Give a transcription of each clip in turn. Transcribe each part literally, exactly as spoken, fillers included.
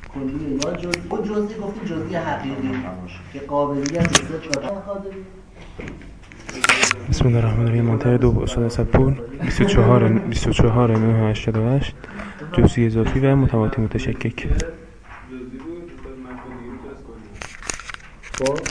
کلیه یا جزئی. اون جزئی گفتیم جزئی حقیقی که قابلیت صدق داره. بسم الله الرحمن الرحیم. منطقه دو استاد اسدپور بیست و چهار بیست و چهار نه هشتاد و هشت جزئی اضافی و متماتی متشکک. خب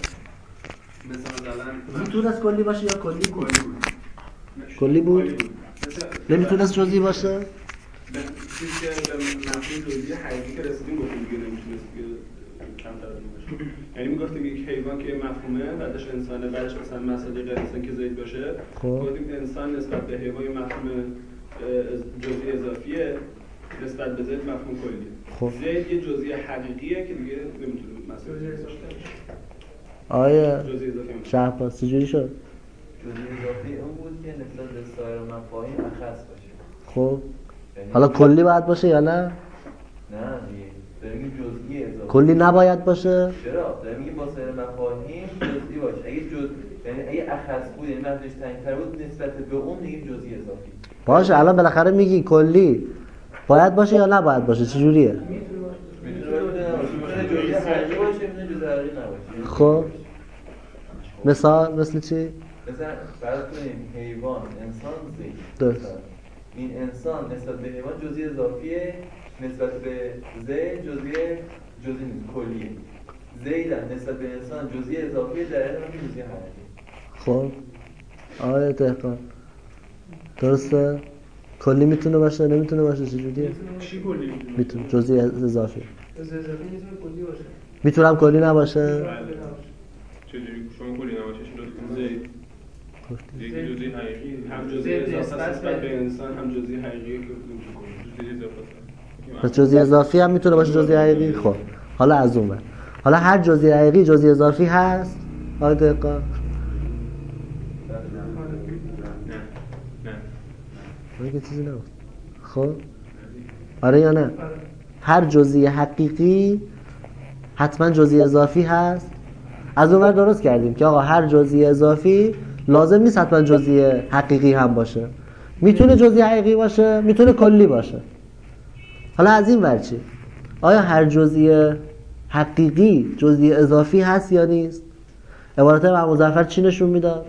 میتونست کلی باشه یا کلی بود؟ کلی بود؟ نمیتونست جزئی باشه؟ چیزی که به مفهوم جزئی حقیقی که رسیدیم گفتیم دیگه نمیتونست که کمتر از این باشه. یعنی میگفتیم یک حیوان که مفهومه بعدش انسانه، بعدش مثلا مسئله غیر انسان که زید باشه. گفتیم انسان نسبت به حیوان مفهوم جزئی اضافیه، نسبت به زید مفهوم کلیه. خب زید یه جزئی حقیقیه که دیگه نمیتونه مسئله داشته باشه. آیا جزئی اضافی شهباز چجوری شد؟ جزئی اضافی اون بود که نسبت به سایر مفاهیم اخص باشه. خب حالا کلی باید باشه یا نه؟ نه داریم میگیم جزئی اضافی. کلی نباید باشه؟ چرا؟ داریم میگیم با سایر مفاهیم جزئی باشه. اگه جز یعنی اگه اخص بود یعنی مفهومش تعیین‌تر بود نسبت به اون میگیم جزئی اضافی. باشه الان بالاخره میگی کلی باید باشه یا نباید باشه؟ چجوریه؟ میتونه باشه. میتونه جزئی حقیقی باشه، میتونه جزئی حقیقی نباشه. خب مثال مثل چی؟ مثلا فرض کنیم حیوان، انسان، زید. درست. این انسان نسبت به حیوان جزئی اضافیه، نسبت به زید جزئی جزئی نیست، کلیه. زید نسبت به انسان جزئی اضافیه، در این حال جزئی حقیقی. خب آره دقیقاً درسته؟ کلی میتونه باشه نمیتونه باشه چجوریه؟ چی کلی میتونه جزئی اضافی. جزئی اضافی میتونه کلی باشه. میتونم کلی نباشه؟ بله. چجوری شما کلی نباشه چطور زید؟ یک جزئی حقیقی هم جزئی اضافه نسبت به انسان هم جزئی حقیقی که جزئی اضافه. پس جزئی اضافی هم میتونه باشه جزئی حقیقی. خب حالا از اون ور حالا هر جزئی حقیقی جزئی اضافی هست؟ آره دقیقاً. نه نه نه چیزی نگفت. خب آره یا نه؟ هر جزئی حقیقی حتما جزئی اضافی هست. از اون ور درست کردیم که آقا هر جزئی اضافی لازم نیست حتما جزئی حقیقی هم باشه. میتونه جزئی حقیقی باشه، میتونه کلی باشه. حالا از این ور چی؟ آیا هر جزئی حقیقی جزئی اضافی هست یا نیست؟ عبارت امام مظفر چی نشون میداد؟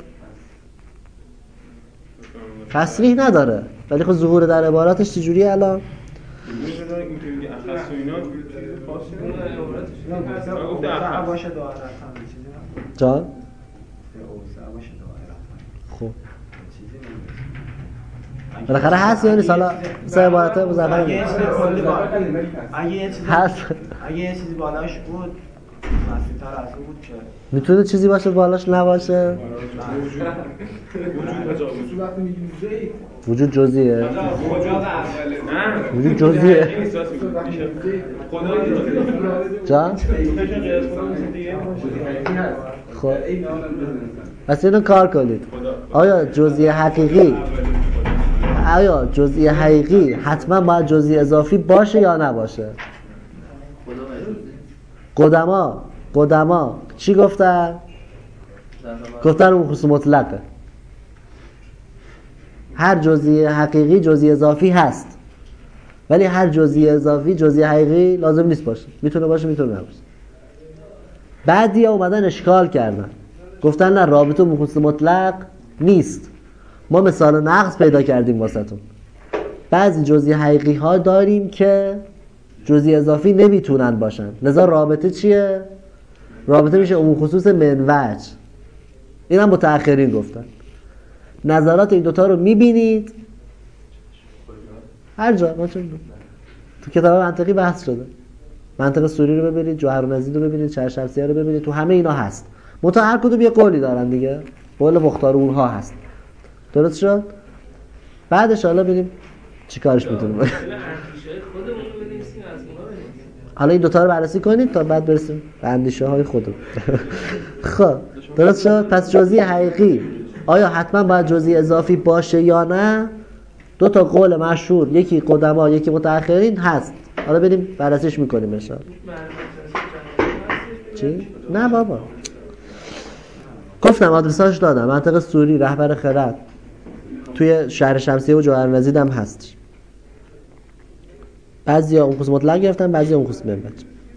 تصریح نداره ولی خب ظهور در عباراتش چجوریه الان؟ جان؟ خب بالاخره هست یا نیست؟ حالا سه عبارت مظفر اگه یه چیزی کلی اگه یه چیزی هست اگه یه چیزی بالاش بود مسیح‌تر از اون بود که میتونه چیزی باشه بالاش نباشه؟ وجود جزئیه. وجود جزئیه. جان؟ خب پس اینو کار کنید. آیا جزئی حقیقی آیا جزئی حقیقی حتما باید جزئی اضافی باشه یا نباشه؟ قدما قدما چی گفتن؟ گفتن اون خصوص مطلقه. هر جزئی حقیقی جزئی اضافی هست ولی هر جزئی اضافی جزئی حقیقی لازم نیست باشه. میتونه باشه میتونه نباشه. بعدی ها اومدن اشکال کردن گفتن نه رابطه با خصوص مطلق نیست. ما مثال نقض پیدا کردیم واسهتون. بعضی جزئی حقیقی ها داریم که جزئی اضافی نمیتونن باشن. لذا رابطه چیه؟ رابطه میشه عموم خصوص من وجه. این هم متأخرین گفتن. نظرات این دوتا رو میبینید هر جا. ما چون تو کتاب منطقی بحث شده. منطق سوری رو ببینید، جوهرالنزید رو ببینید، چهارشمسیه رو ببینید، تو همه اینا هست. منتها هر کدوم یه قولی دارن دیگه. قول مختار اونها هست. درست شد؟ بعدش حالا ببینیم چیکارش میتونیم بکنیم. حالا این دوتا رو بررسی کنید تا بعد برسیم به اندیشه های خودمون. خب درست شد؟ پس جزئی حقیقی آیا حتما باید جزئی اضافی باشه یا نه؟ دو تا قول مشهور، یکی قدما یکی متأخرین هست. حالا بریم بررسیش میکنیم ان شاءالله. چی؟ نه بابا گفتم آدرساش دادم. منطق سوری، رهبر خرد، توی شهر شمسیه و جوهرالنزید هم هست. بعضیا اون خصوص مطلق گرفتن، بعضیا اون خصوص منوج.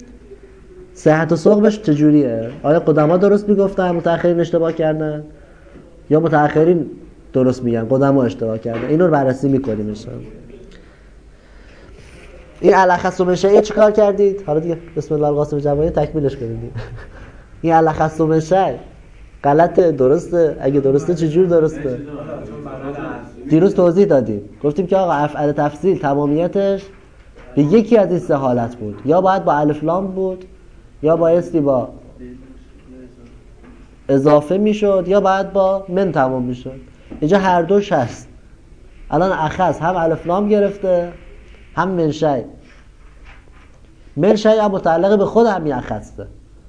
صحت و سقمش چجوریه؟ آیا قدما درست میگفتن متأخرین اشتباه کردن یا متأخرین درست میگن قدما اشتباه کردن؟ اینو رو بررسی میکنیم انشاءالله. این الخص و منشأ چی کار کردید؟ حالا دیگه بسم الله القاسم جوانی تکمیلش کنید. این الخص و منشأ غلطه درسته؟ اگه درسته چجور درسته؟ دیروز توضیح دادیم گفتیم که آقا افعال تفضیل تمامیتش به یکی از این سه حالت بود، یا باید با الف لام بود، یا بایستی با اضافه میشد، یا باید با من تمام میشد. اینجا هر دوش هست. الان اخص هم الف لام گرفته هم منشأ. منشأ هم متعلق به خود همین اخصه،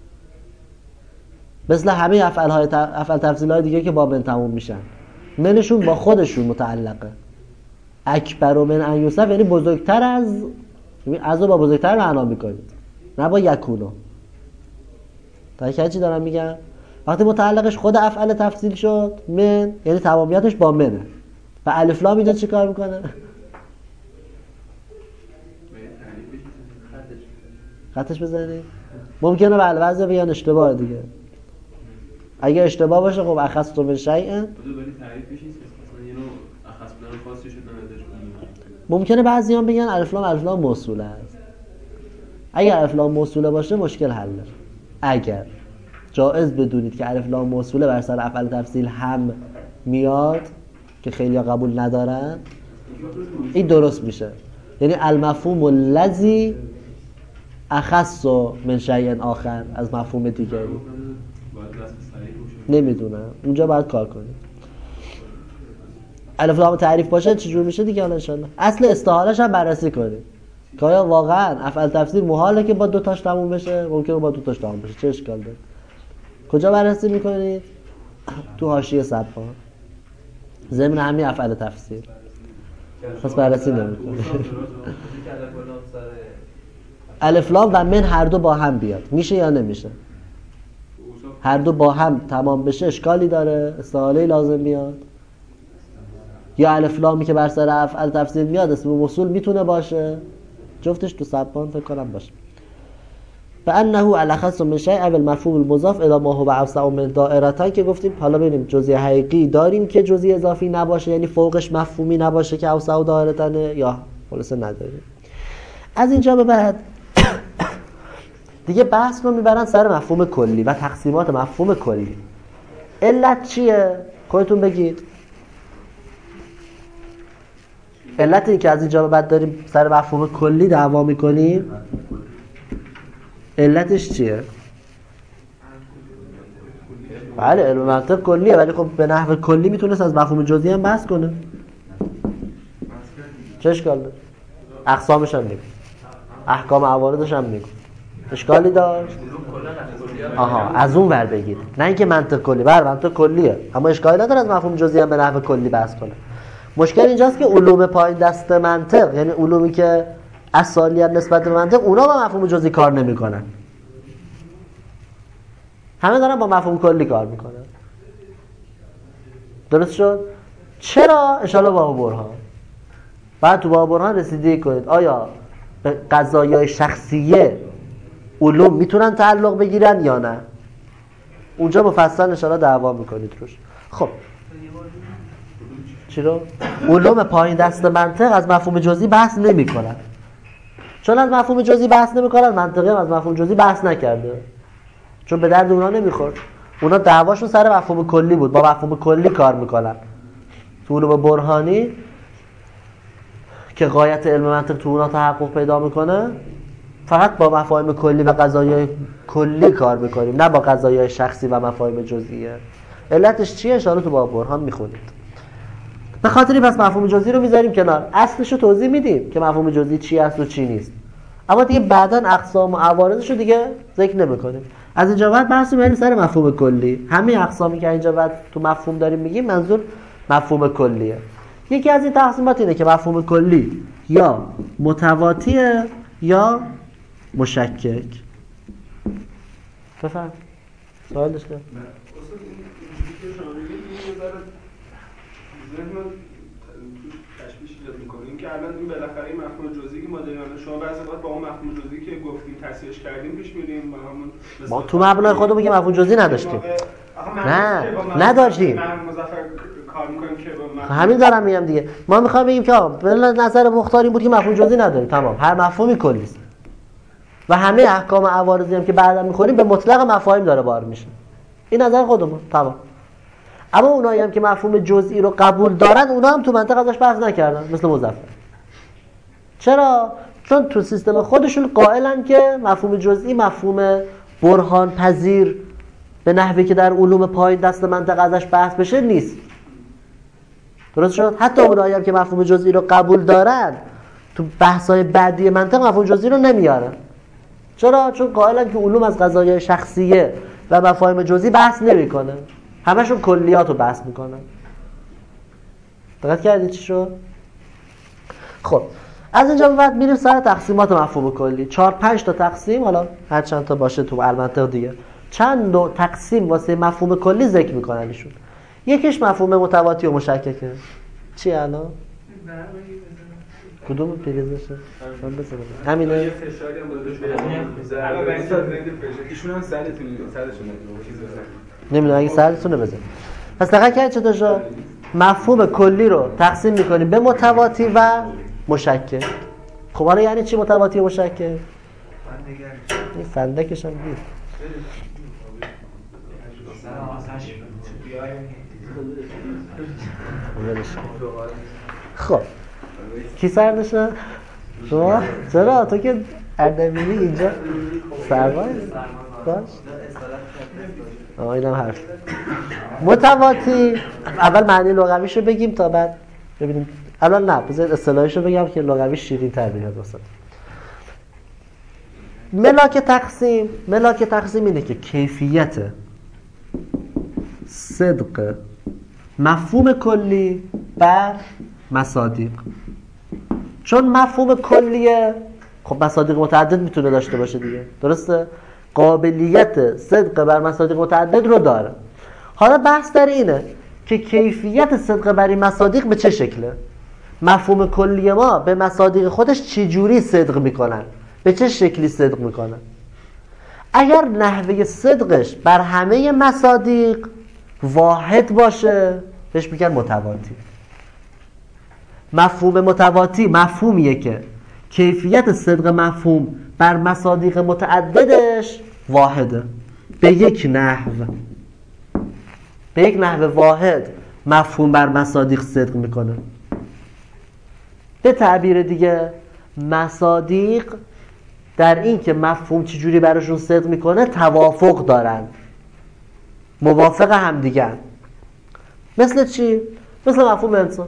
مثل همه افعال های افعال تفضیل های دیگه که با من تمام میشن. منشون با خودشون متعلقه. اکبر و من ان یوسف یعنی بزرگتر از، از رو با بزرگتر معنا میکنید، نه با یکونو. تا که چی دارم میگم؟ وقتی متعلقش خود افعال تفضیل شد من، یعنی تمامیتش با منه. و الف لام اینجا چی کار میکنه؟ خطش بزنید. ممکنه بله بعضی بگن اشتباه دیگه. اگه اشتباه باشه خب اخص تو من شیئا. ولی تعریف بشین مثلا اینو اخص بودن خاصی شد نمیداش. ممکنه بعضی هم بگن الف لام الف لام موصوله است. اگر الف لام موصوله باشه مشکل حله. اگر جایز بدونید که الف لام موصوله بر سر افعال تفضیل هم میاد که خیلی قبول ندارن، این درست میشه. یعنی المفهوم الذی اخص من شیء آخر، از مفهوم دیگری. نمیدونم اونجا باید کار کنید. الف لام تعریف باشه چجور میشه دیگه حالا ان شاء الله. اصل استعارهش هم بررسی کنید که آیا واقعا افعال تفضیل محاله که با دو تاش تموم بشه؟ ممکنه با دو تاش تموم بشه، چه اشکال داره؟ کجا بررسی میکنید؟ تو حاشیه صفحه ضمن همین افعال تفضیل. پس بررسی نمیکنید. الف لام و من هر دو با هم بیاد میشه یا نمیشه؟ هر دو با هم تمام بشه اشکالی داره؟ استعاره لازم میاد؟ یا الف لامی که بر سر افعال تفضیل میاد اسم موصول میتونه باشه؟ جفتش تو سبان فکر کنم باشه. فانه الاخص من شیء او المفهوم المضاف الی ما هو اوسع من دائرتان که گفتیم. حالا ببینیم جزئی حقیقی داریم که جزئی اضافی نباشه، یعنی فوقش مفهومی نباشه که اوسع دائرتانه، یا خلاصه نداریم. از اینجا به بعد دیگه بحث رو میبرن سر مفهوم کلی و تقسیمات مفهوم کلی. علت چیه؟ خودتون بگید. علت این که از اینجا به بعد داریم سر مفهوم کلی دعوا میکنیم، علتش چیه؟ بله علم منطق کلیه، ولی خب به نحو کلی میتونست از مفهوم جزئی هم بحث کنه. چه اشکال داره؟ اقسامش هم میگه، احکام عوارضش هم میگه. اشکالی داشت؟ آها از اون ور بگید، نه اینکه منطق کلی. بله منطق کلیه، اما اشکالی نداره از مفهوم جزئی هم به نحو کلی بحث کنه. مشکل اینجاست که علوم پایین دست منطق، یعنی علومی که اصالیت نسبت به منطق، اونا با مفهوم جزئی کار نمیکنن. همه دارن با مفهوم کلی کار میکنن. درست شد؟ چرا؟ انشالله با برهان. بعد تو با برهان رسیدگی کنید آیا به قضایای شخصیه علوم میتونن تعلق بگیرن یا نه. اونجا مفصل انشالله دعوا میکنید روش. خب چرا؟ علوم پایین دست منطق از مفهوم جزئی بحث نمیکنن. چون از مفهوم جزئی بحث نمیکنن، منطقی هم از مفهوم جزئی بحث نکرده، چون به درد اونا نمیخورد. اونا دعواشون سر مفهوم کلی بود، با مفهوم کلی کار میکنن. تو علوم برهانی که غایت علم منطق تو اونا تحقق پیدا میکنه، فقط با مفاهیم کلی و قضایای کلی کار میکنیم، نه با قضایای شخصی و مفاهیم جزئیه. علتش چیه؟ اشاره تو با برهان میخونید. به خاطری پس مفهوم جزئی رو میذاریم کنار، اصلش رو توضیح میدیم که مفهوم جزئی چی است و چی نیست، اما دیگه بعداً اقسام و عوارضش رو دیگه ذکر نمیکنیم. از اینجا بعد بحث می‌کنیم سر مفهوم کلی. همه اقسامی که اینجا بعد تو مفهوم داریم میگیم منظور مفهوم کلیه. یکی از این تقسیمات اینه که مفهوم کلی یا متواتیه یا مشکک. بفهم سوال داشته؟ اصلا اینجوری که شما میگید یه ذره ذهن من تشویش ایجاد میکنه، این که الان این بالاخره این مفهوم جزئی که ما داریم شما بعضی وقت با اون مفهوم جزئی که گفتیم تصحیحش کردیم پیش میریم با همون ما تو مبنای خودمون که مفهوم جزئی نداشتیم. نه نداشتیم. کار می‌کنیم که با همین دارم میگم دیگه. ما می‌خوایم بگیم که به نظر مختار این بود که مفهوم جزئی نداریم. تمام. هر مفهومی کلی است. و همه احکام عوارضی هم که بعدا می‌خونیم به مطلق مفاهیم داره بار میشه. این نظر خودمون. تمام. اما اونایی هم که مفهوم جزئی رو قبول دارن اونا هم تو منطق ازش بحث نکردن مثل مظفر. چرا؟ چون تو سیستم خودشون قائلن که مفهوم جزئی مفهوم برهان پذیر به نحوی که در علوم پایین دست منطق ازش بحث بشه نیست. درست شد؟ حتی اونایی هم که مفهوم جزئی رو قبول دارن تو بحث‌های بعدی منطق مفهوم جزئی رو نمیارن. چرا؟ چون قائلن که علوم از قضایای شخصیه و مفاهیم جزئی بحث نمیکنه. همشون کلیات رو بحث میکنن. دقت کردید چی شد؟ خب از اینجا به بعد میریم سر تقسیمات مفهوم کلی. چهار پنج تا تقسیم، حالا هر چند تا باشه تو المنطق دیگه. چند نوع تقسیم واسه مفهوم کلی ذکر میکنن ایشون. یکیش مفهوم متواتی و مشککه. چی الان؟ کدوم پریزشه؟ من بزنم. همینه. یه فشاری هم بوده شده. ایشون هم سرتون سرشون نمیدونم اگه سرتونه بزن. پس دقت کردید چطور شد؟ مفهوم کلی رو تقسیم میکنیم به متواتی و مشکک. خب حالا یعنی چی متواتی و مشکک؟ این فندکش هم گیر. خب کی سر نشه؟ شما؟ چرا؟ تو که اردبیلی اینجا سرمایه باش؟ آه اینم حرف. متواتی اول معنی لغویش رو بگیم تا بعد ببینیم. الان نه بذارید اصطلاحش رو بگم که لغویش شیرین تر بیاد واسه. ملاک تقسیم، ملاک تقسیم اینه که کیفیت صدق مفهوم کلی بر مصادیق. چون مفهوم کلیه خب مصادیق متعدد میتونه داشته باشه دیگه، درسته؟ قابلیت صدق بر مصادیق متعدد رو داره. حالا بحث در اینه که کیفیت صدق بر این مصادیق به چه شکله؟ مفهوم کلی ما به مصادیق خودش چجوری صدق میکنن؟ به چه شکلی صدق میکنن؟ اگر نحوه صدقش بر همه مصادیق واحد باشه بهش میگن متواتی. مفهوم متواتی مفهومیه که کیفیت صدق مفهوم بر مصادیق متعددش واحده، به یک نحو به یک نحو واحد مفهوم بر مصادیق صدق میکنه. به تعبیر دیگه مصادیق در این که مفهوم چجوری براشون صدق میکنه توافق دارن، موافق هم دیگه. مثل چی؟ مثل مفهوم انسان.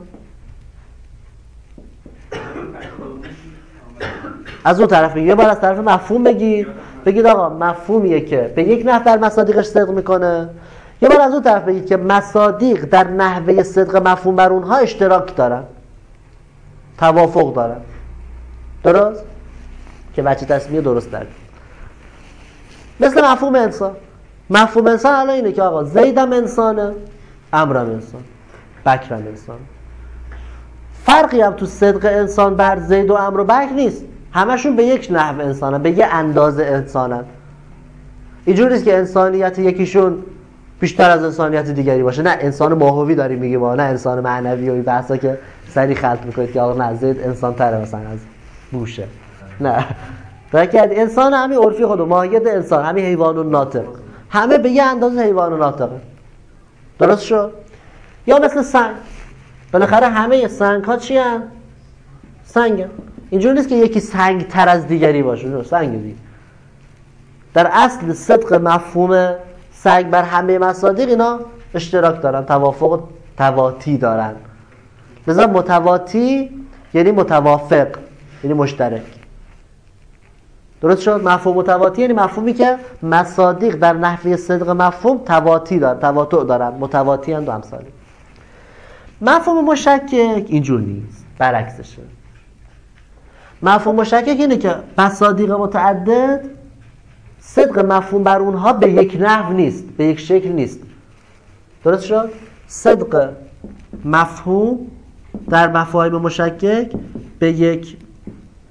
از اون طرف یه بار از طرف مفهوم بگید بگید آقا مفهومیه که به یک نحو در مصادیقش صدق میکنه. یه بار از اون طرف بگید که مصادیق در نحوه صدق مفهوم بر اونها اشتراک دارن، توافق دارن. درست؟ که بچه تصمیه درست دارد. مثل مفهوم انسان. مفهوم انسان الان اینه که آقا زیدم انسانه، امرم انسان، بکرم انسان. فرقی هم تو صدق انسان بر زید و امر و بکر نیست. همشون به یک نحو انسانن، به یه اندازه انسانن. اینجوری نیست که انسانیت یکیشون بیشتر از انسانیت دیگری باشه. نه انسان ماهوی داریم میگیم ما، نه انسان معنوی و این بحثا که سری خلط میکنید که آقا نه زید انسان تره مثلا از بوشه. نه فکر انسان همین عرفی خودو ماهیت انسان، همین حیوان و ناطق، همه به یه اندازه حیوان و ناطقه. درست شد؟ یا مثل سنگ. بالاخره همه سنگ ها چی هن؟ سنگ هن. اینجور نیست که یکی سنگ تر از دیگری باشه، سنگ دیگه. در اصل صدق مفهوم سنگ بر همه مصادیق اینا اشتراک دارن، توافق تواتی دارن. لذا متواتی یعنی متوافق، یعنی مشترک. درست شد؟ مفهوم متواتی یعنی مفهومی که مصادیق در نحوه صدق مفهوم تواتی دارن، تواتع دارن، متواتی هستند و امثالی. مفهوم مشکک اینجور نیست، برعکسشه. مفهوم مشکک اینه که مصادیق متعدد صدق مفهوم بر اونها به یک نحو نیست، به یک شکل نیست. درست شد؟ صدق مفهوم در مفاهیم مشکک به یک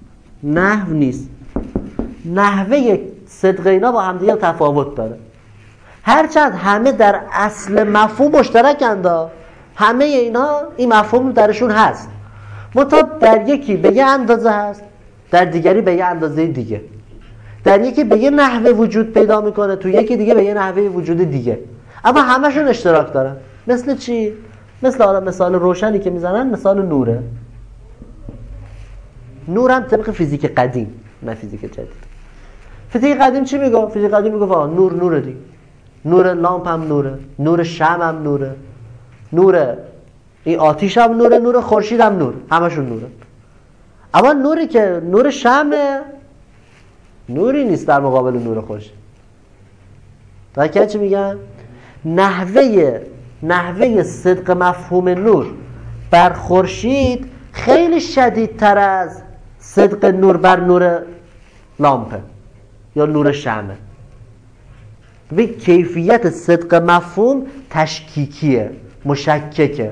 نحو نیست. نحوه صدق اینا با هم دیگه تفاوت داره. هرچند همه در اصل مفهوم مشترکند، همه اینا این مفهوم درشون هست، منتها در یکی به یه اندازه هست، در دیگری به یه اندازه دیگه. در یکی به یه نحوه وجود پیدا میکنه، تو یکی دیگه به یه نحوه وجود دیگه، اما همشون اشتراک دارن. مثل چی؟ مثل حالا مثال روشنی که میزنن مثال نوره. نور هم طبق فیزیک قدیم، نه فیزیک جدید. فیزیک قدیم چی میگه؟ فیزیک قدیم میگه آقا نور نوره دیگه. نور لامپ هم نوره، نور شمع هم نوره، نور این آتیش هم نوره، نور خورشید هم نور، همشون نوره. اما نوری که نور شمع نوری نیست در مقابل نور خورشید. تا چی میگن؟ نحوه نحوه صدق مفهوم نور بر خورشید خیلی شدیدتر از صدق نور بر نور لامپه یا نور شمعه. به کیفیت صدق مفهوم تشکیکیه، مشککه.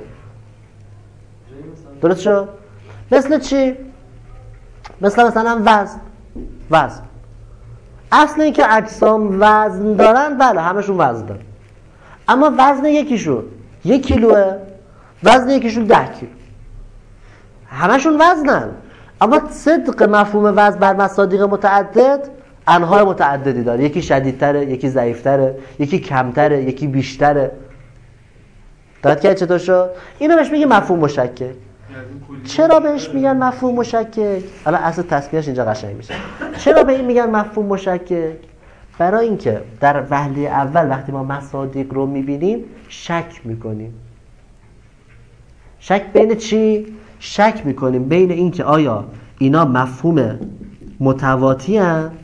درست شد؟ مثل چی؟ مثل مثلا وزن. وزن اصل این که اجسام وزن دارن، بله همشون وزن دارن، اما وزن یکیشون یک کیلوه، وزن یکیشون ده کیلو، همشون وزنن، اما صدق مفهوم وزن بر مصادیق متعدد انواع متعددی داره. یکی شدیدتره، یکی ضعیفتره، یکی کمتره، یکی بیشتره. داد که چطور شد؟ اینو بهش میگه مفهوم مشکک. چرا بهش میگن مفهوم مشکک؟ الان اصل تصمیمش اینجا قشنگ میشه. چرا به این میگن مفهوم مشکک؟ برای اینکه در وهله اول وقتی ما مصادیق رو میبینیم شک میکنیم. شک بین چی؟ شک میکنیم بین اینکه آیا اینا مفهوم متواتی هستند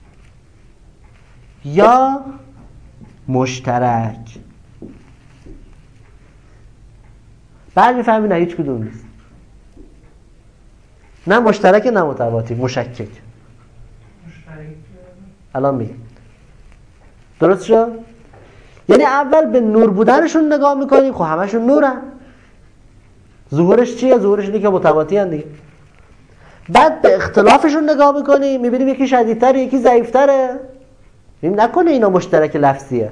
یا مشترک. بعد میفهمیم نه هیچ کدوم نیست، نه مشترک نه متواتی، مشکک. الان میگم درست شد؟ یعنی اول به نور بودنشون نگاه میکنیم، خب همشون نورن. ظهورش چیه؟ ظهورش اینه که متواتی هن دیگه. بعد به اختلافشون نگاه میکنیم، میبینیم یکی شدیدتره یکی ضعیفتره. میبینیم نکنه اینا مشترک لفظیه،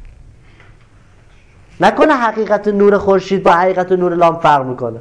نکنه حقیقت نور خورشید با حقیقت نور لامپ فرق میکنه.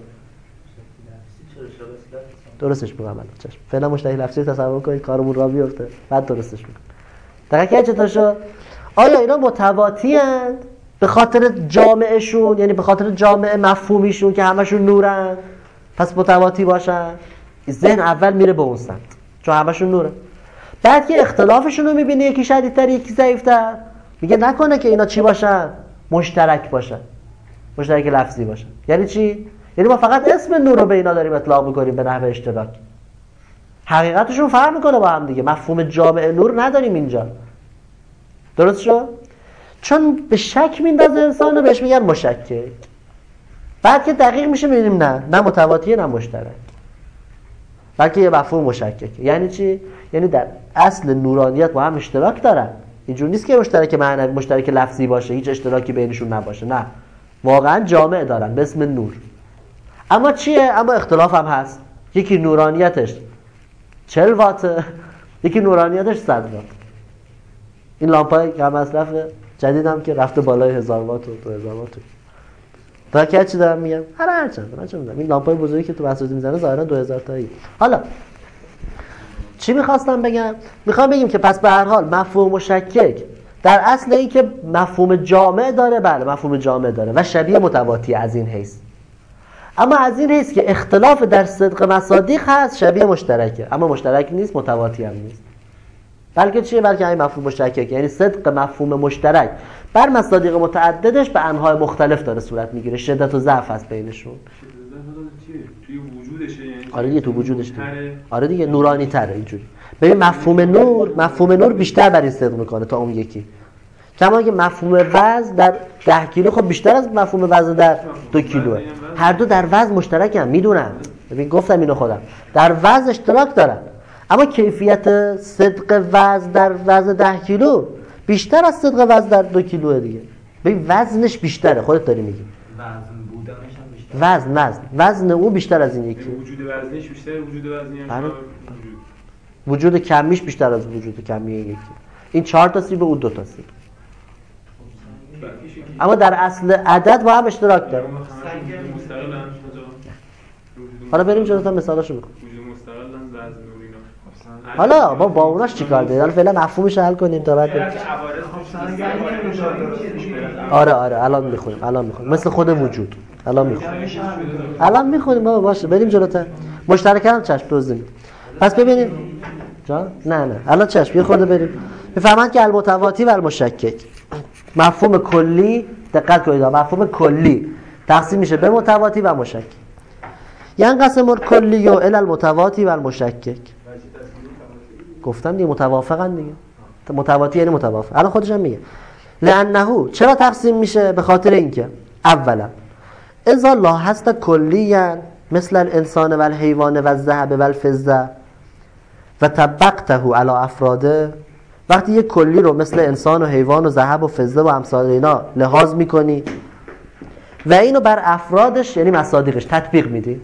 درستش میگم الان. چشم فعلا مشترک لفظی تصور کنید کارمون را بیفته، بعد درستش میگم. دقیقاً چطور شد؟ آیا اینا متواتی اند به خاطر جامعشون، یعنی به خاطر جامعه مفهومیشون که همشون نورن پس متواتی باشن؟ ذهن اول میره به اون سمت چون همشون نورن. بعد که اختلافشون رو میبینه یکی شدیدتر یکی ضعیفتر، میگه نکنه که اینا چی باشن؟ مشترک باشن، مشترک لفظی باشن. یعنی چی؟ یعنی ما فقط اسم نور رو به اینا داریم اطلاق میکنیم به نحو اشتراک، حقیقتشون فرق میکنه با هم دیگه. مفهوم جامع نور نداریم اینجا. درست شد؟ چون به شک میندازه انسانو بهش میگن مشکک. بعد که دقیق میشه میبینیم نه نه متواتیه نه مشترک، بلکه یه مفهوم مشکک. یعنی چی؟ یعنی در اصل نورانیت با هم اشتراک دارن. اینجور نیست که مشترک معنوی مشترک لفظی باشه، هیچ اشتراکی بینشون نباشه، نه واقعا جامع دارن به اسم نور. اما چیه؟ اما اختلاف هم هست. یکی نورانیتش چهل واته، یکی نورانیتش صد وات. این لامپای کم مصرف جدیدم که رفته بالای هزار وات و دو هزار وات. تا که چی دارم میگم؟ هر هر چند من چه میدونم این لامپای بزرگی که تو بساطی میزنه ظاهرا دو هزار تایی. حالا چی میخواستم بگم؟ میخوام بگیم که پس به هر حال مفهوم مشکک در اصل این که مفهوم جامع داره، بله مفهوم جامع داره و شبیه متواتی از این حیث، اما از این حیث که اختلاف در صدق مصادیق هست شبیه مشترکه، اما مشترک نیست، متواتی هم نیست. بلکه چیه؟ بلکه این مفهوم مشترکه، یعنی صدق مفهوم مشترک بر مصادیق متعددش به انواع مختلف داره صورت میگیره. شدت و ضعف هست بینشون. توی وجودشه، یعنی آره دیگه تو وجودش دیگه. آره دیگه نورانی تره اینجوری. ببین مفهوم نور، مفهوم نور بیشتر بر این صدق میکنه تا اون یکی. کما که مفهوم وزن در ده کیلو خب بیشتر از مفهوم وزن در دو کیلوه. هر دو در وزن مشترکن، میدونن. ببین گفتم اینو خودم. در وزن اشتراک دارن. اما کیفیت صدق وزن در وزن ده کیلو بیشتر از صدق وزن در دو کیلوه دیگه. ببین وزنش بیشتره، خودت داری میگی. وزن بودنش هم بیشتر. وزن وزن وزن او بیشتر از این یکی. وجود وزنش بیشتر، وجود وزنی هم آره. وجود کمیش بیشتر از وجود کمی یکی. این چهار تا سیب و اون دو تا سیب. اما در اصل عدد با هم اشتراک داره. حالا بریم جلوتر مثالاشو بگم. حالا با با اوناش چیکار دارید؟ حالا فعلا مفهومش حل کنیم تا بعد. آره آره الان میخونیم الان میخونیم مثل خود وجود الان میخونیم الان میخونیم بابا باشه بریم جلوتر. مشترک هم چشم توضیح میدم. پس ببینیم جان نه نه الان چشم یه خورده بریم. میفهمند که المتواتی و المشکک مفهوم کلی دقت کنید مفهوم کلی تقسیم میشه به متواتی و مشکک. ینقسم الکلی الی المتواتی و المشکک. گفتم دیگه متوافقن دیگه. متواتی یعنی موافق. الان خودش هم میگه لانه چرا تقسیم میشه؟ به خاطر اینکه اولا اذا لاحظت کلیا مثل الانسان و الحیوان و الذهب و الفضه و طبقته علی افراده، وقتی یک کلی رو مثل انسان و حیوان و ذهب و فضه و امثال اینا لحاظ میکنی و اینو بر افرادش یعنی مصادیقش تطبیق میدی،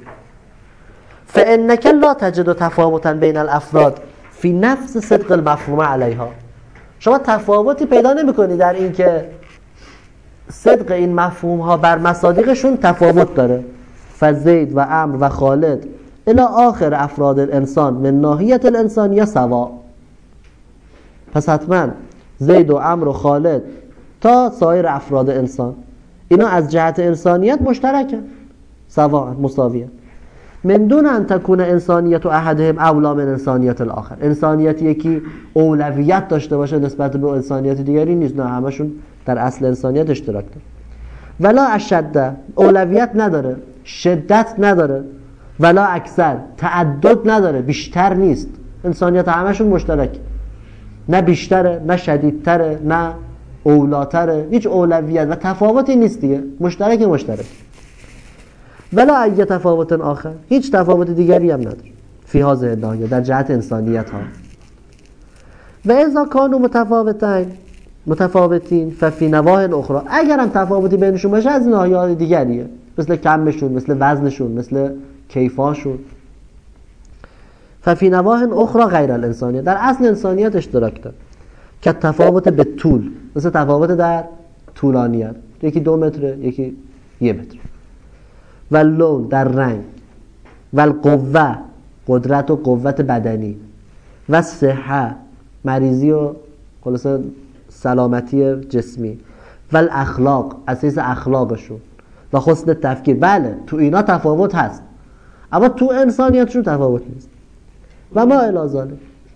فانک لا تجد تفاوتا بین الافراد فی نفس صدق المفهوم علیها. شما تفاوتی پیدا نمیکنی در این که صدق این مفهوم ها بر مصادیقشون تفاوت داره. فزید و عمرو و خالد الی آخر افراد الانسان من ناحیت الانسانیه سوا. پس حتما زید و عمرو و خالد تا سایر افراد انسان اینا از جهت انسانیت مشترکه، سوا مساویه. من دون ان تکون انسانیت و احدهم اولا من انسانیت الاخر. انسانیت یکی اولویت داشته باشه نسبت به انسانیت دیگری نیست، نه همشون در اصل انسانیت اشتراک داره. ولا اشد اولویت نداره، شدت نداره، ولا اکثر تعدد نداره، بیشتر نیست. انسانیت همشون مشترک، نه بیشتره نه شدیدتره نه اولاتره، هیچ اولویت و تفاوتی نیست دیگه، مشترک مشترک. ولا ای تفاوت آخر، هیچ تفاوت دیگری هم نداره فی هذه الناحیه در جهت انسانیت ها. و اذا کانوا متفاوتین متفاوتین ففی نواحی اخرى، اگر هم تفاوتی بینشون باشه از ناحیه‌های دیگریه، مثل کمشون، مثل وزنشون، مثل کیفاشون. ففی نواحی اخرى غیر الانسانیه، در اصل انسانیت اشتراک داره. که تفاوت به طول، مثل تفاوت در طولانیت، یکی دو متره یکی یک متر. و لون در رنگ، و القوه قدرت و قوت بدنی، و صحه مریضی و خلاصه سلامتی جسمی، و الاخلاق اساس اخلاقشون، و حسن تفکیر. بله تو اینا تفاوت هست اما تو انسانیتشون تفاوت نیست. و ما الی ذلک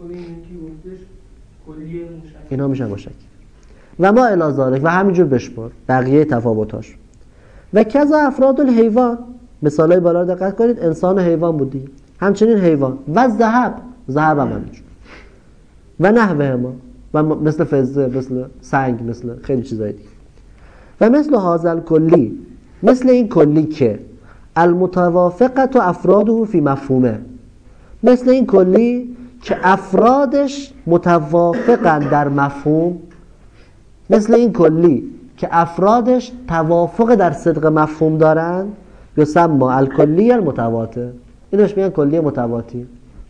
اینا میشن مشکل. و ما الی ذلک و همینجور بشمار بقیه تفاوتاش. و کذا افراد الحیوان، مثالای بالا رو دقت کنید، انسان و حیوان بود دیگه، همچنین حیوان. و ذهب، ذهب هم همینجور. و نحوه ما، و مثل فضه، مثل سنگ، مثل خیلی چیزای دیگه. و مثل هذا کلی، مثل این کلی که المتوافقت و افراده فی مفهومه، مثل این کلی که افرادش متوافقن در مفهوم، مثل این کلی که افرادش توافق در صدق مفهوم دارن، یسمى الکلی المتواتر، اینوش میگن کلی متواتی.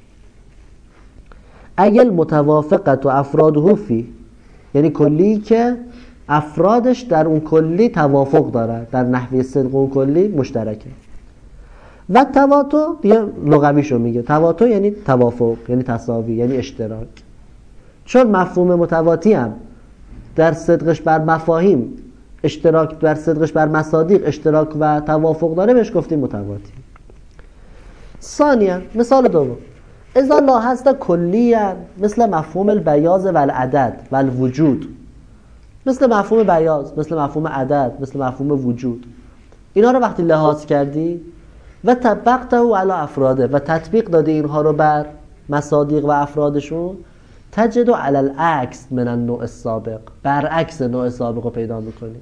اگل متوافقت و افراده فی، یعنی کلی که افرادش در اون کلی توافق داره، در نحوه صدق اون کلی مشترکه. و تواتر دیگه لغویشو میگه، تواتر یعنی توافق، یعنی تساوی، یعنی اشتراک. چون مفهوم متواتی هم در صدقش بر مفاهیم اشتراک، در صدقش بر مصادیق اشتراک و توافق داره، بهش گفتیم متواتی. ثانیا مثال دوم، اذا لاحظت کلیا مثل مفهوم البیاض و العدد و الوجود، مثل مفهوم بیاض، مثل مفهوم عدد، مثل مفهوم وجود، اینا رو وقتی لحاظ کردی و طبقته علی افراده و تطبیق دادی اینها رو بر مصادیق و افرادشون، تجد علی العکس من النوع السابق، برعکس نوع سابق رو پیدا میکنی.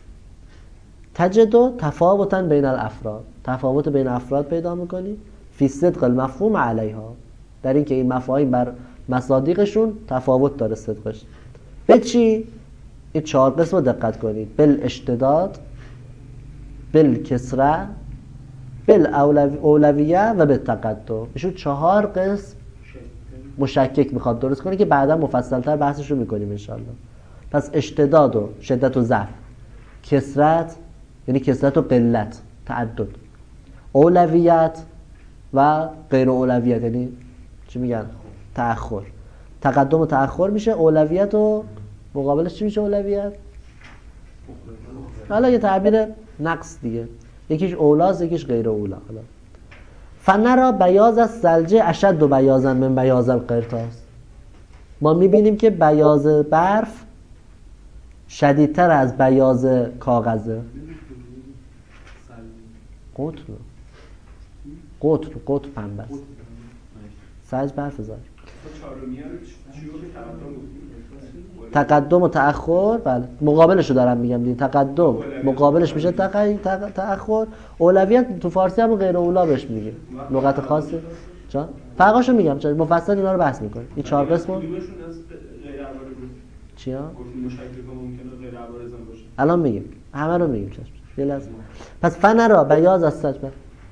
تجد تفاوتا بین الافراد، تفاوت بین افراد پیدا میکنی فی صدق المفهوم علیها، در این که این مفاهیم بر مصادیقشون تفاوت داره صدقش. به چی؟ این چهار قسم رو دقت کنید: بالاشتداد، بالکسره، بالاولویه و بالتقدم. ایشون چهار قسم مشکک میخواد درست کنه که بعدا مفصلتر بحثش رو میکنیم انشالله. پس اشتداد و شدت و ضعف، کثرت یعنی کثرت و قلت، تعدد، اولویت و غیر اولویت یعنی چی میگن؟ تأخر. تقدم و تأخر میشه اولویت و مقابلش چی میشه اولویت؟ حالا یه تعبیر نقص دیگه، یکیش اولاست یکیش غیر اولا. حالا فنرا بیاض الثلج اشد و بیاضا من بیاض القرطاس، ما میبینیم که بیاض برف شدیدتر از بیاض کاغذه. قطر قطر قطر پنبه است. ثلج برف زار. تقدم و تأخر، بله مقابلشو دارم میگم دیگه. تقدم مقابلش میشه تق... تق... تأخر. اولویت تو فارسی هم غیر اولا بهش میگیم، لغت خاصه. چون فرقاشو میگم چون مفصل اینا رو بحث میکنیم. این چهار قسمو چیا؟ الان میگیم، همه رو میگیم. چشم یه لحظه. پس فنرا بیاض الثلج چیز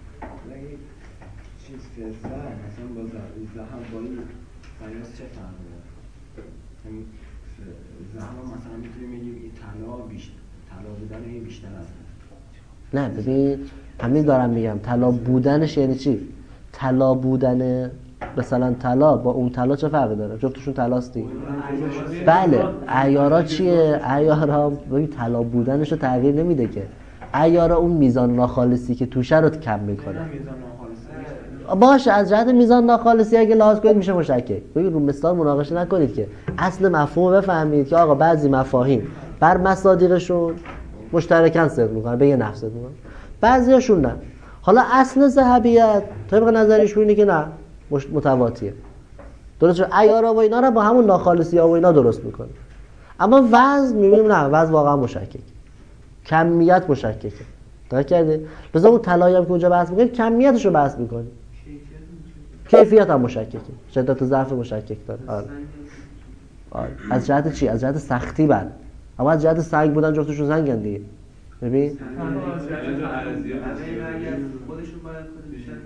که مثلا با زحم با این بیاض چه فرقی داره؟ زحم مثلا میتونیم بگیم این طلا بیشتر، طلا بودن این بیشتر از نه ببین همین دارم میگم طلا بودنش یعنی چی؟ طلا بودن مثلا طلا با اون طلا چه فرقی داره؟ جفتشون طلاست دیگه. بله عیارا چیه؟ عیارا ببین طلا بودنش رو تغییر نمیده که، عیارا اون میزان ناخالصی که توشه رو کم میکنه. باشه از جهت میزان ناخالصی اگه لحاظ کنید میشه مشکک. ببین رو مثال مناقشه نکنید که اصل مفهوم بفهمید که آقا بعضی مفاهیم بر مصادیقشون مشترکاً صدق میکنن به یه نفس صدق میکنن، بعضیاشون نه. حالا اصل ذهبیت طبق نظرشون اینه که نه متواتیه، درست شد. عیارا و اینا رو با همون ناخالصی ها و اینا درست میکنه. اما وزن میبینیم نه، وزن واقعا مشکک، کمیت مشککه. درک کردی؟ لذا اون طلایی هم که اونجا بحث میکنیم کمیتش رو بحث میکنیم، کیفیت هم مشککه، شدت و ضعف مشکک داره. آره. آره. از جهت چی؟ از جهت سختی بله، اما از جهت سنگ بودن جفتشون سنگن دیگه. ببین خودشون باید بشن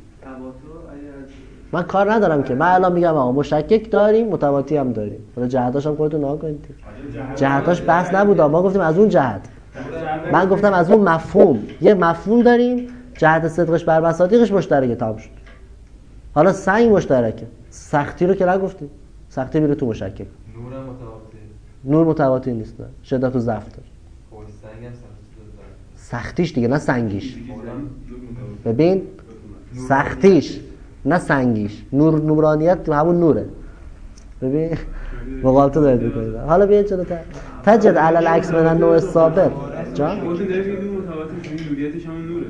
من کار ندارم که، من الان میگم آقا مشکک داریم متواتی هم داریم، حالا جهتاش هم خودتون نگاه کنید. جهتاش بحث نبود، ما گفتیم از اون جهت، من گفتم از اون مفهوم. یه مفهوم داریم جهت صدقش بر مصادیقش مشترکه، تمام شد. حالا سنگ مشترکه، سختی رو که نگفتیم، سختی میره تو مشکک. نور متواتی نور متواتی نیست، نه شدت و ضعف داره. سنگ هم سختیش دیگه نه سنگیش. ببین سختیش نه سنگیش، نور نورانیت همون نوره. ببین مقابلتو دارید میکنید. حالا بیاید جلوتر. تجد علی العکس من النوع السابق. جان خودتون دارید میگید متواتر نوریتش همون نوره.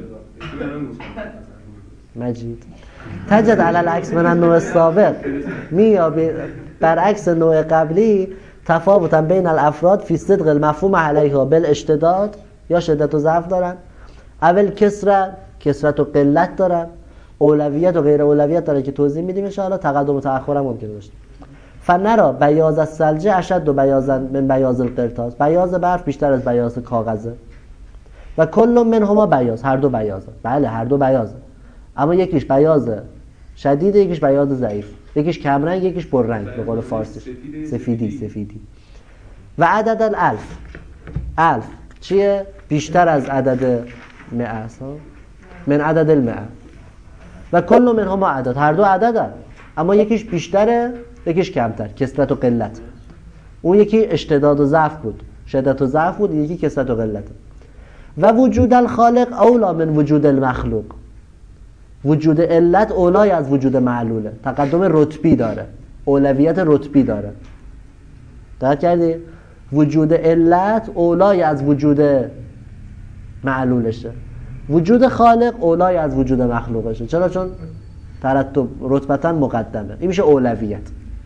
مجید تجد علی العکس من النوع السابق، میابی برعکس نوع قبلی تفاوتا بین الافراد فی صدق المفهوم علیها بالاشتداد، یا شدت و ضعف دارن، اول کسرت کسرت و قلت دارن، اولویت و غیر اولویت داره که توضیح میدیم ان شاء الله. تقدم و تأخر هم ممکنه باشه. فنرا بیاض الثلج اشد و بیاضا من بیاض القرطاس، بیاض برف بیشتر از بیاض کاغذه. و کل منهما بیاض، هر دو بیاضه. بله هر دو بیاضه، اما یکیش بیاض شدید یکیش بیاض ضعیف، یکیش کم رنگ یکیش پر رنگ به قول فارسی سفیدی سفیدی. و عدد الالف، الف چیه؟ بیشتر از عدد مئه است، من عدد المئه. و کل منهما عدد، هر دو عددن، اما یکیش بیشتره یکیش کمتر، کثرت و قلت. اون یکی اشتداد و ضعف بود، شدت و ضعف بود، یکی کثرت و قلت. و وجود الخالق اولا من وجود المخلوق، وجود علت اولای از وجود معلوله، تقدم رتبی داره، اولویت رتبی داره. درک کردی؟ وجود علت اولای از وجود معلولشه، وجود خالق اولای از وجود مخلوقشه. چرا؟ چون ترتب رتبتا مقدمه، این میشه اولویت.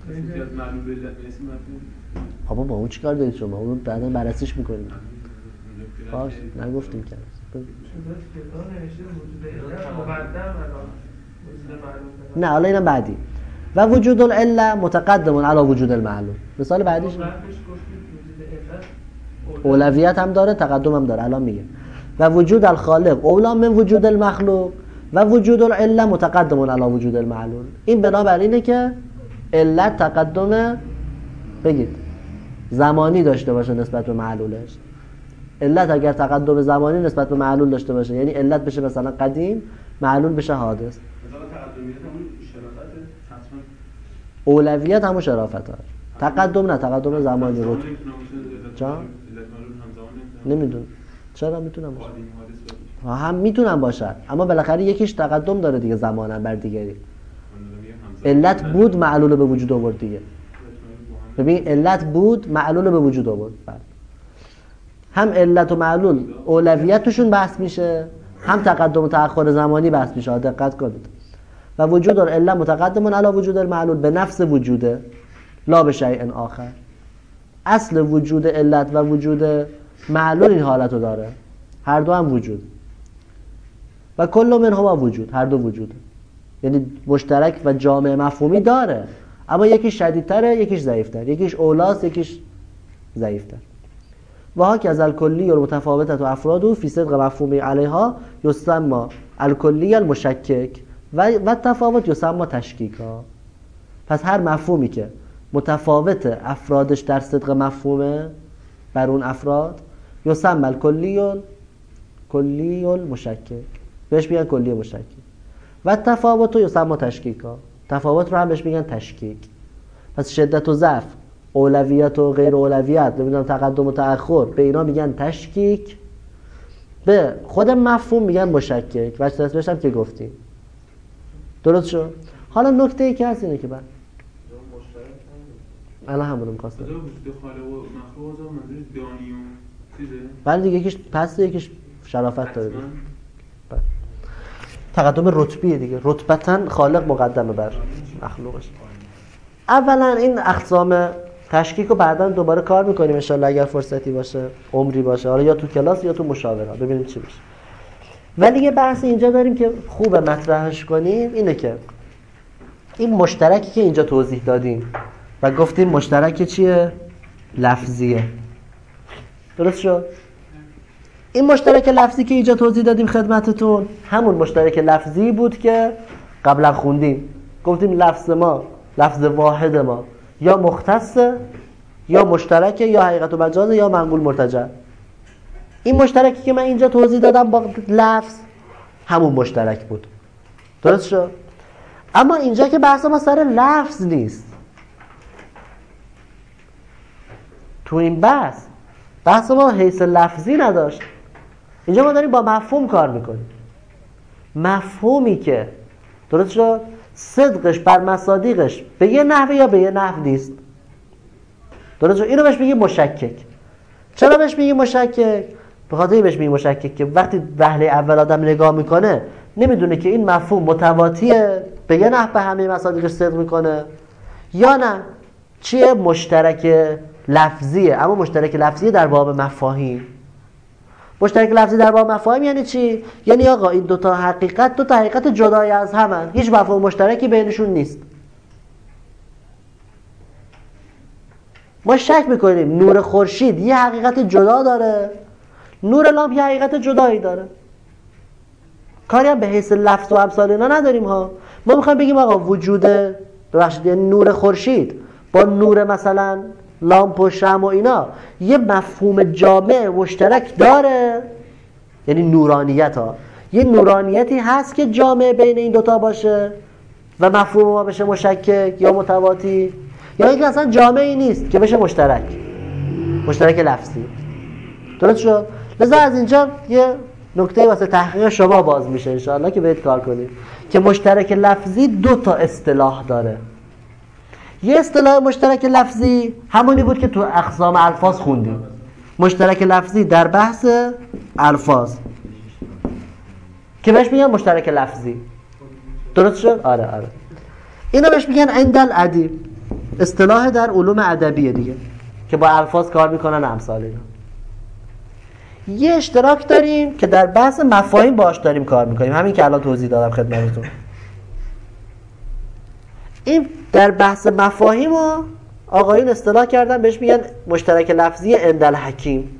بابا با اون چیکار دارید شما؟ اون بعدا بررسیش میکنیم. باش نگفتیم که نه، حالا اینم بعدی. و وجود العله متقدم علی وجود المعلول. مثال بعدیش اولویت هم داره تقدم هم داره، الان میگه. و وجود الخالق اولا من وجود المخلوق و وجود العله متقدم علی وجود المعلول. این بنابراینه که علت تقدم بگید زمانی داشته باشه نسبت به معلولش. علت اگر تقدم زمانی نسبت به معلول داشته باشه، یعنی علت بشه مثلا قدیم، معلول بشه حادث. مثلا تقدمیت همون شرافت حتما اولویت همون شرافت ها. تقدم نه، تقدم زمانی رو جا نمیدون. چرا میتونم باشه؟ هم میتونم باشن، اما بالاخره یکیش تقدم داره دیگه زمانا بر دیگری. علت بود معلول به وجود آورد دیگه. ببین علت بود معلول به وجود آورد. هم علت و معلول اولویت توشون بحث میشه، هم تقدم و تأخر زمانی بحث میشه. دقت کنید. و وجود العلت متقدم علی وجود المعلول به نفس وجوده لا به شیء آخر. اصل وجود علت و وجود معلول این حالتو داره، هر دو هم وجود. و کل منهما وجود، هر دو وجود، یعنی مشترک و جامع مفهومی داره، اما یکیش شدیدتره یکیش ضعیفتر، یکیش اولاست یکیش ضعیفتر. و ها که از الکلی و متفاوتت و افراد فی صدق مفهومی علیها یسمى الکلی المشکک و و تفاوت یسمى تشکیکا. پس هر مفهومی که متفاوت افرادش در صدق مفهومه بر اون افراد یسمى الکلی کلی المشکک، بهش میگن کلی مشکک. و تفاوت یسمى تشکیکا، تفاوت رو هم بهش میگن تشکیک. پس شدت و ضعف، اولویت و غیر اولویت، نمیدونم تقدم و تأخر، به اینا میگن تشکیک، به خود مفهوم میگن مشکک. و تصویرش هم که گفتیم درست شد. حالا نکته ای که هست اینه که بعد الان همونو می‌خواستم وجود خالق و مخلوق از منظور دانی و چیزه. ولی دیگه یکیش پس یکیش شرافت داره دیگه. تقدم رتبیه دیگه، رتبتاً خالق مقدمه بر مخلوقش. اولا این اقسام تشکیک رو بعداً دوباره کار میکنیم ان شاءالله اگر فرصتی باشه، عمری باشه، حالا یا تو کلاس یا تو مشاوره، ببینیم چی میشه. ولی یه بحث اینجا داریم که خوبه مطرحش کنیم، اینه که این مشترکی که اینجا توضیح دادیم و گفتیم مشترک چیه؟ لفظیه. درست شد؟ این مشترک لفظی که اینجا توضیح دادیم خدمتتون همون مشترک لفظی بود که قبلا خوندیم. گفتیم لفظ ما، لفظ واحد ما یا مختصه یا مشترکه یا حقیقت و مجازه یا منقول مرتجع. این مشترکی که من اینجا توضیح دادم با لفظ همون مشترک بود. درست شد؟ اما اینجا که بحث ما سر لفظ نیست. تو این بحث بحث ما حیث لفظی نداشت. اینجا ما داریم با مفهوم کار میکنیم. مفهومی که درست شد صدقش بر مصادیقش به یه نحوه یا به یه نحو نیست. درست شد؟ اینو بهش میگیم مشکک. چرا بهش میگیم مشکک؟ به خاطر بهش میگیم مشکک که وقتی وهله اول آدم نگاه میکنه نمیدونه که این مفهوم متواتیه به یه نحو به همه مصادیقش صدق میکنه یا نه چیه مشترک لفظیه. اما مشترک لفظی در باب مفاهیم. مشترک لفظی در باب مفاهیم یعنی چی؟ یعنی آقا این دوتا حقیقت دوتا حقیقت جدای از همن، هیچ مفهوم مشترکی بینشون نیست. ما شک میکنیم نور خورشید یه حقیقت جدا داره، نور لامپ یه حقیقت جدایی داره. کاری هم به حیث لفظ و امثال اینا نداریم ها. ما میخوایم بگیم آقا وجود ببخشید یعنی نور خورشید با نور مثلا لامپ و شمع و اینا یه مفهوم جامع مشترک داره، یعنی نورانیت ها. یه نورانیتی هست که جامع بین این دوتا باشه و مفهوم ما بشه مشکک یا متواتی، یا اینکه اصلا جامعی نیست که بشه مشترک، مشترک لفظی. درست شد؟ لذا از اینجا یه نکته واسه تحقیق شما باز میشه انشاءالله که بهت کار کنید که مشترک لفظی دو تا اصطلاح داره. یه اصطلاح مشترک لفظی همونی بود که تو اقسام الفاظ خوندیم. مشترک لفظی در بحث الفاظ که بهش میگن مشترک لفظی. درست شد؟ آره آره. اینا بهش میگن عند الادیب، اصطلاح در علوم ادبیه دیگه که با الفاظ کار میکنن امثال اینا. یه اشتراک داریم که در بحث مفاهیم باش داریم کار میکنیم، همین که الان توضیح دادم خدمتتون. این در بحث مفاهیم ها آقایون اصطلاح کردن بهش میگن مشترک لفظی عند الحکیم.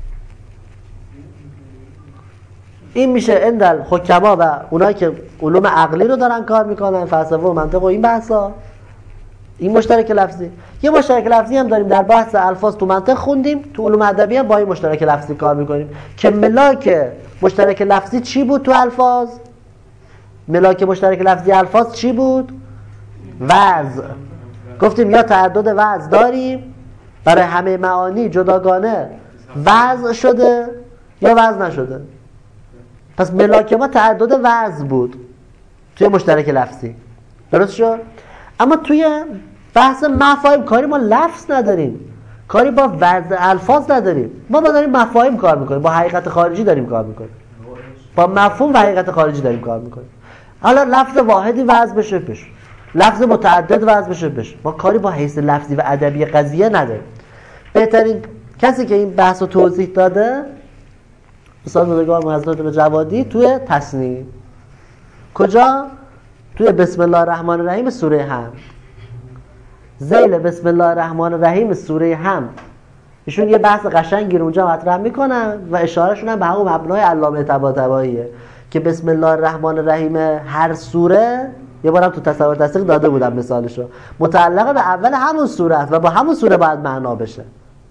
این میشه عند الحکما و اونایی که علوم عقلی رو دارن کار میکنن، فلسفه و منطق و این بحثا. این مشترک لفظی. یه مشترک لفظی هم داریم در بحث الفاظ تو منطق خوندیم، تو علوم ادبی هم با این مشترک لفظی کار میکنیم که ملاک مشترک لفظی چی بود تو الفاظ؟ ملاک مشترک لفظی الفاظ چی بود؟ وضع. گفتیم یا تعدد وضع داریم برای همه معانی جداگانه وضع شده یا وضع نشده. پس ملاک ما تعدد وضع بود توی مشترک لفظی، درست شد؟ اما توی بحث مفاهیم کاری ما لفظ نداریم، کاری با وضع الفاظ نداریم، ما با داریم مفاهیم کار میکنیم، با حقیقت خارجی داریم کار میکنیم، با مفهوم و حقیقت خارجی داریم کار میکنیم. حالا لفظ واحدی وضع بشه بشه، لفظ متعدد وضع بشه بشه، ما کاری با حیث لفظی و ادبی قضیه نداریم. بهترین کسی که این بحث رو توضیح داده استاد بزرگوار حضرت جوادی توی تصنیع. کجا؟ توی بسم الله الرحمن الرحیم سوره حمد. ذیل بسم الله الرحمن الرحیم سوره حمد ایشون یه بحث قشنگی رو اونجا مطرح میکنن و اشارهشون هم به همون مبنای علامه طباطباییه که بسم الله الرحمن الرحیم هر سوره، یه بارم تو تصور تصدیق داده بودم مثالشو، متعلق به اول همون سوره است و با همون سوره باید معنا بشه.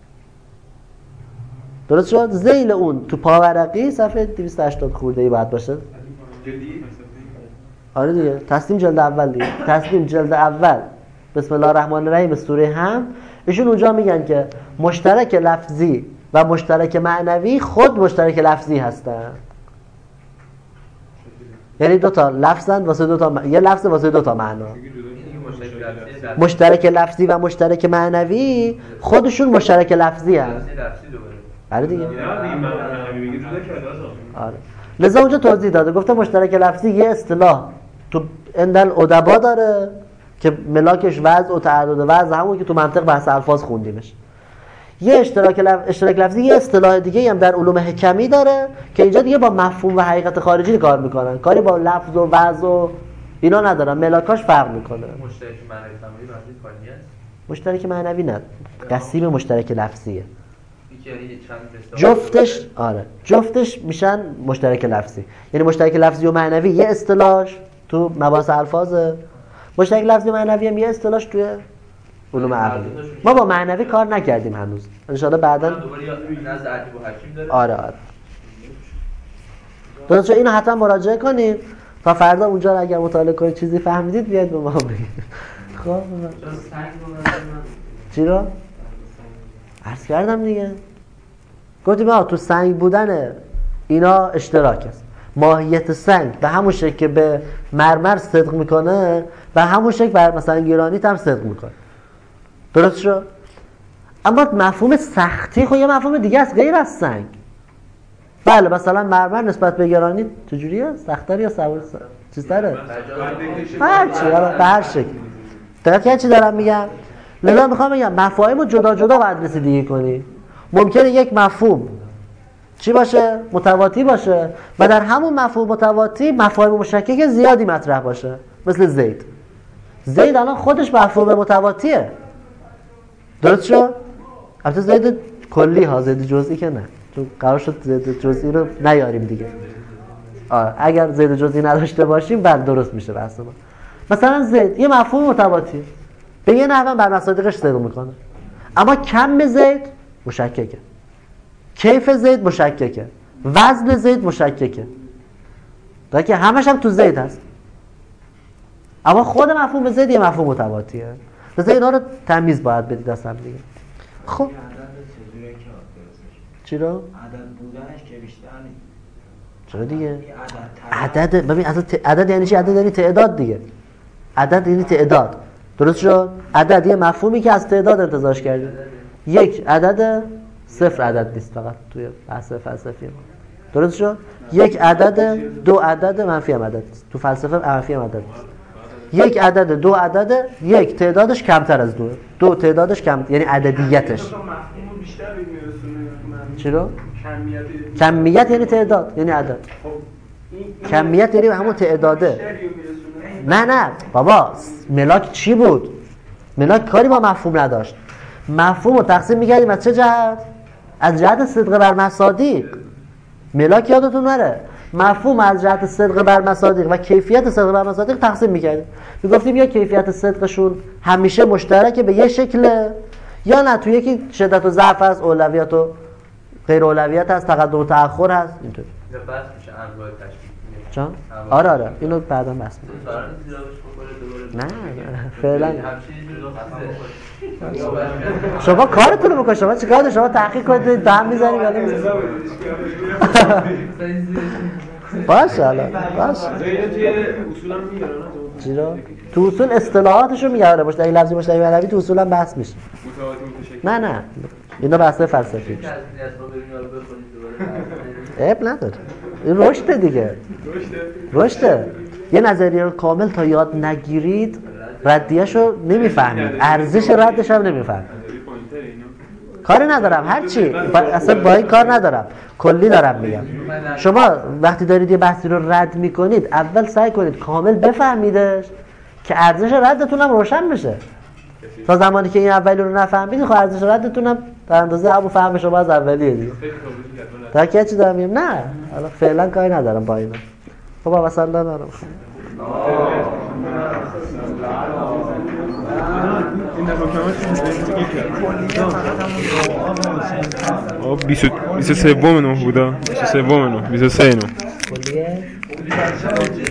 درست شد؟ ذیل اون تو پاورقی صفحه دویست و هشتاد خورده‌ای باید باشه. آره دیگه، تصمیم جلد اول دیگه، تصمیم جلد اول بسم الله الرحمن الرحیم سوره حمد. ایشون اونجا میگن که مشترک لفظی و مشترک معنوی خود مشترک لفظی هستن. یعنی دو تا لفظن واسه دو تا م... یه لفظ واسه دو تا معنا. مشترک لفظی و مشترک معنوی خودشون مشترک لفظی هستن. آره دیگه. آره. لذا اونجا توضیح داده، گفته مشترک لفظی یه اصطلاح تو اندل ادبا داره که ملاکش وضع و تعدد وضع، همون که تو منطق بحث الفاظ خوندیمش. یه اشتراک لف... اشتراک لفظی یه اصطلاح دیگه هم در علوم حکمی داره که اینجا دیگه با مفهوم و حقیقت خارجی کار میکنن، کاری با لفظ و وضع و اینا ندارن، ملاکاش فرق میکنه. مشترک معنوی تمامی وضعی کاری است. مشترک معنوی نه، قسیم مشترک لفظیه. جفتش آره جفتش میشن مشترک لفظی. یعنی مشترک لفظی و معنوی یه اصطلاحش تو مباحث الفاظه، مشترک لفظی و معنوی هم یه اصطلاحش توی علوم عقلی. ما با معنوی کار نکردیم هنوز، ان شاء الله بعداً نزد ادیب و حکیم داره. آره آره درسته. اینو حتما مراجعه کنید تا فردا اونجا رو اگر مطالعه کنید چیزی فهمیدید بیاید به ما بگید. خب چی رو عرض کردم دیگه، گفتیم آقا تو سنگ بودن اینا اشتراک است. ماهیت سنگ به همون شکل که به مرمر صدق میکنه و همون شکل بر مثلا گرانیت هم صدق میکنه. درست شد؟ اما مفهوم سختی خب یه مفهوم دیگه است غیر از سنگ. بله مثلا مرمر نسبت به گرانیت چجوریه؟ سخت‌تره یا سبک چیزتره؟ هر چی به هر شکل. دقیقاً که چی دارم میگم؟ لذا میخوام بگم مفاهیم رو جدا جدا باید رسیدگی کنی. ممکنه یک مفهوم چی باشه؟ متواتی باشه و در همون مفهوم متواتی مفاهیم مشکک زیادی مطرح باشه، مثل زید. زید الان خودش مفهوم متواتیه. درست شد؟ البته زید کلی ها، زید جزئی که نه، چون قرار شد زید جزئی رو نیاریم دیگه. آه. اگر زید جزئی نداشته باشیم بعد درست میشه بحث ما. مثلا زید یه مفهوم متواتی به یه نحو بر مصادیقش صدق میکنه، اما کم زید مشککه، کیف زید مشککه، وزن زید مشککه، تا که همش هم تو زید هست، اما خود مفهوم زید یه مفهوم متواتیه. لذا اینا رو تمیز باید بدید اصلا دیگه. خب چی رو؟ عدد بودنش که بیشتر نیست. چرا دیگه؟ عدد ببین اصلا عدد یعنی چی؟ عدد یعنی تعداد دیگه. عدد یعنی تعداد. درست شد؟ عدد یه مفهومی که از تعداد انتزاعش کردی. یک عدد صفر عدد نیست فقط توی بحث فلسفی ما. درست شد؟ یک عدد دو عدد منفی هم عدد نیست. تو فلسفه منفی هم عدد نیست. یک عدد دو عدد یک تعدادش کمتر از دوه. دو تعدادش کم یعنی عددیتش. چی رو؟ کمیت کمیت یعنی تعداد یعنی عدد. کمیت یعنی همون تعداده. نه نه بابا ملاک چی بود؟ ملاک کاری با مفهوم نداشت. مفهوم رو تقسیم می‌کردیم از چه جهت؟ از جهت صدق بر مصادیق. ملاک یادتون نره مفهوم از جهت صدق بر مصادیق و کیفیت صدق بر مصادیق تقسیم میکردیم. میگفتیم یا کیفیت صدقشون همیشه مشترکه به یه شکل، یا نه توی یکی شدت و ضعف هست، اولویت و غیر اولویت هست، تقدم و تأخر هست. اینطوری یا بحث میشه انواع تشبیه. چون آره آره اینو بعدا بحث می‌کنیم. نه نه فعلا شما کارتون رو بکن. شما چیکار دارید؟ شما تحقیق کنید دم میزنید ولی باشه حالا باشه. اصولا میارن چی رو؟ تو اصول اصطلاحاتشو میاره باشه. این لفظی مشترک عربی تو اصولا بحث میشه. نه نه اینا بحث فلسفی میشه. عیب نداره. این رشد دیگه. رشده. یه نظریه رو کامل تا یاد نگیرید ردیه‌شو نمیفهمید، ارزش ردش هم نمیفهمید. کاری ندارم هرچی با... اصلا با این کار ندارم، کلی دارم میگم. شما وقتی دارید یه بحثی رو رد میکنید اول سعی کنید کامل بفهمیدش که ارزش ردتون هم روشن بشه. تا زمانی که این اولی رو نفهمید خب ارزش ردتون هم در اندازه ابو فهم شما از اولیه دیگه. تا که چی دارم میگم؟ نه حالا فعلا کاری ندارم با اینا. خب با صلی الله علیه آه بیست و سه نه بودا بیست و سه نه بیست و سه نه